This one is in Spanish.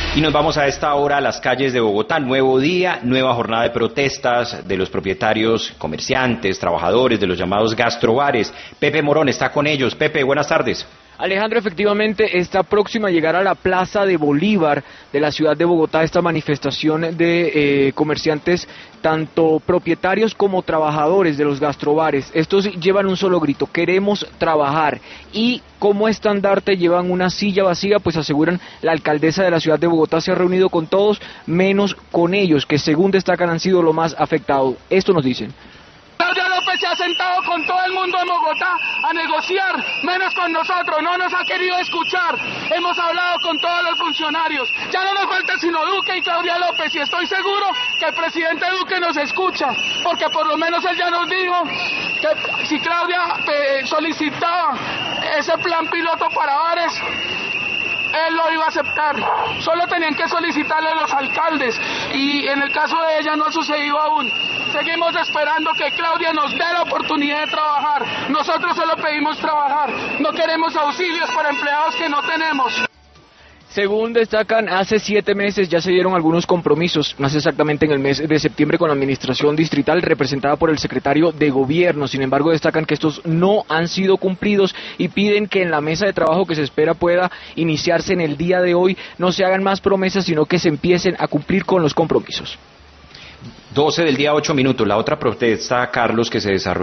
Y nos vamos a esta hora a las calles de Bogotá. Nuevo día, nueva jornada de protestas de los propietarios, comerciantes, trabajadores de los llamados gastrobares. Pepe Morón está con ellos. Pepe, buenas tardes. Alejandro, efectivamente está próxima a llegar a la Plaza de Bolívar de la ciudad de Bogotá esta manifestación de comerciantes, tanto propietarios como trabajadores de los gastrobares. Estos llevan un solo grito: queremos trabajar. Y como estandarte llevan una silla vacía, pues aseguran la alcaldesa de la ciudad de Bogotá se ha reunido con todos, menos con ellos, que según destacan han sido lo más afectados. Esto nos dicen. Claudia López se ha sentado con todo el mundo en Bogotá a negociar, menos con nosotros, no nos ha querido escuchar. Hemos hablado con todos los funcionarios, ya no nos falta sino Duque y Claudia López, y estoy seguro que el presidente Duque nos escucha, porque por lo menos él ya nos dijo que si Claudia solicitaba ese plan piloto para bares, él lo iba a aceptar. Solo tenían que solicitarle a los alcaldes, y en el caso de ella no ha sucedido aún. Seguimos esperando que Claudia nos dé la oportunidad de trabajar. Nosotros solo pedimos trabajar, no queremos auxilios para empleados que no tenemos. Según destacan, hace 7 meses ya se dieron algunos compromisos, más exactamente en el mes de septiembre, con la administración distrital representada por el secretario de gobierno. Sin embargo, destacan que estos no han sido cumplidos y piden que en la mesa de trabajo que se espera pueda iniciarse en el día de hoy no se hagan más promesas, sino que se empiecen a cumplir con los compromisos. 12 del día, 8 minutos. La otra protesta, Carlos, que se desarrolló